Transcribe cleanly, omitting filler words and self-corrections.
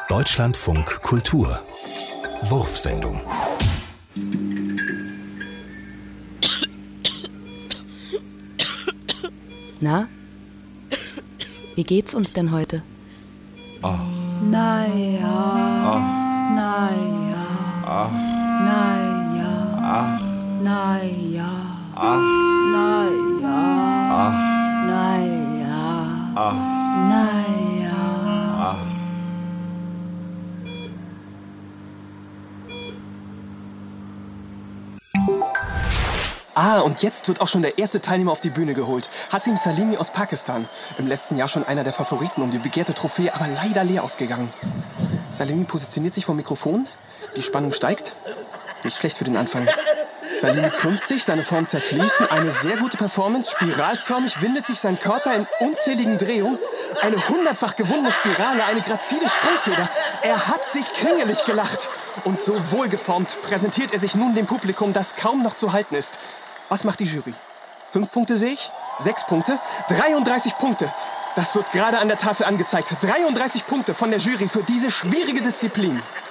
Deutschlandfunk Kultur Wurfsendung. Na? Wie geht's uns denn heute? Naja. Und jetzt wird auch schon der erste Teilnehmer auf die Bühne geholt. Hasim Salimi aus Pakistan. Im letzten Jahr schon einer der Favoriten um die begehrte Trophäe, aber leider leer ausgegangen. Salimi positioniert sich vor dem Mikrofon. Die Spannung steigt. Nicht schlecht für den Anfang. Salimi krümmt sich, seine Formen zerfließen. Eine sehr gute Performance. Spiralförmig windet sich sein Körper in unzähligen Drehungen. Eine 100-fach gewundene Spirale, eine grazile Sprungfeder. Er hat sich kringelig gelacht. Und so wohlgeformt präsentiert er sich nun dem Publikum, das kaum noch zu halten ist. Was macht die Jury? 5 Punkte sehe ich, 6 Punkte, 33 Punkte. Das wird gerade an der Tafel angezeigt. 33 Punkte von der Jury für diese schwierige Disziplin.